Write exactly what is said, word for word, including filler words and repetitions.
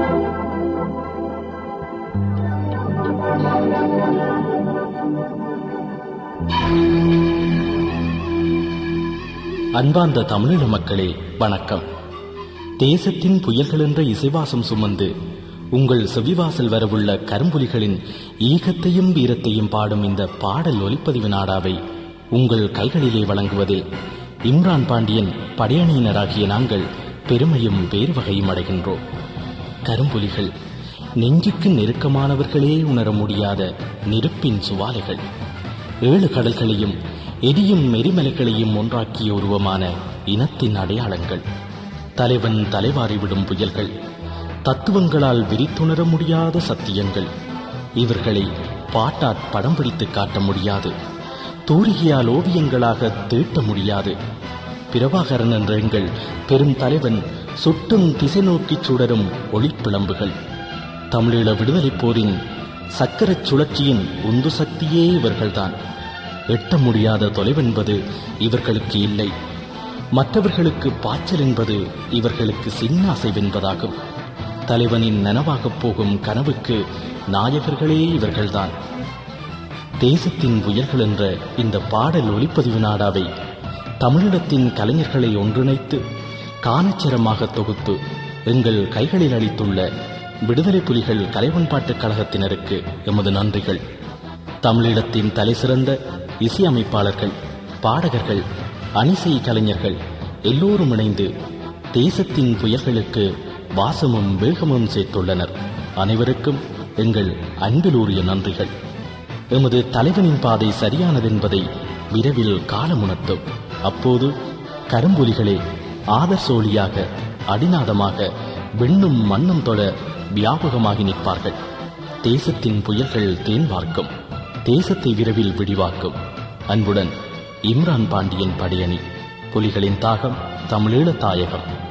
அன்பார்ந்த தமிழீழ மக்களே வணக்கம். தேசத்தின் புயல்கள் என்ற இசைவாசம் சுமந்து உங்கள் செவிவாசல் வரவுள்ள கரும்புலிகளின் ஈகத்தையும் வீரத்தையும் பாடும் இந்த பாடல் ஒலிப்பதிவு நாடாவை உங்கள் கைகளிலே வழங்குவதில் இம்ரான் பாண்டியன் படையணியினராகிய நாங்கள் பெருமையும் வேறு வகையும் அடைகின்றோம். கரும்புலிகள் நெஞ்சுக்கு நெருக்கமானவர்களே உணர முடியாத நெருப்பின் சுவாலைகள், ஏழு கடல்களையும் எரியும் எரிமலைகளையும் ஒன்றாக்கிய உருவமான இனத்தின் அடையாளங்கள், தலைவன் தலைவாரி விடும் புயல்கள், தத்துவங்களால் விரித்துணர முடியாத சத்தியங்கள். இவர்களை பாட்டாற் படம் பிடித்து காட்ட முடியாது, தூரிகையால் ஓவியங்களாக தீட்ட முடியாது. பிரபாகரன் என்ற எங்கள் பெரும் தலைவன் சுட்டும் திசை நோக்கி சுடரும் ஒளிப்பிளம்புகள். தமிழீழ விடுதலைப் போரின் சக்கரச் சுழற்சியின் உந்து சக்தியே இவர்கள்தான். எட்ட முடியாத தொலைவென்பது இவர்களுக்கு இல்லை. மற்றவர்களுக்கு பாய்ச்சல் என்பது இவர்களுக்கு சின்ன அசைவென்பதாகும். தலைவனின் நனவாகப் போகும் கனவுக்கு நாயகர்களே இவர்கள்தான். தேசத்தின் புயல்கள் என்ற இந்த பாடல் ஒலிப்பதிவு நாடாவை தமிழீழத்தின் கலைஞர்களை ஒன்றிணைத்து காணச்சரமாக தொகுத்து எங்கள் கைகளில் அளித்துள்ள விடுதலை புலிகள் கலைவன்பாட்டுக் கழகத்தினருக்கு எமது நன்றிகள். தமிழீழத்தின் தலை சிறந்த இசையமைப்பாளர்கள், பாடகர்கள், அணிசை கலைஞர்கள் எல்லோரும் இணைந்து தேசத்தின் புயல்களுக்கு வாசமும் வேகமும் சேர்த்துள்ளனர். அனைவருக்கும் எங்கள் அன்பிலூரிய நன்றிகள். எமது தலைவனின் பாதை சரியானதென்பதை விரைவில் காலமுணர்த்தும். அப்போது கரும்புலிகளே ஆதர்சோலியாக, அடிநாதமாக விண்ணும் மண்ணும் தொட வியாபகமாகி நிற்பார்கள். தேசத்தின் புயல்கள் தேன் பார்க்கும், தேசத்தை விரைவில் விடிவாக்கும். அன்புடன் இம்ரான் பாண்டியன் படையணி. புலிகளின் தாகம், தமிழீழ தாயகம்.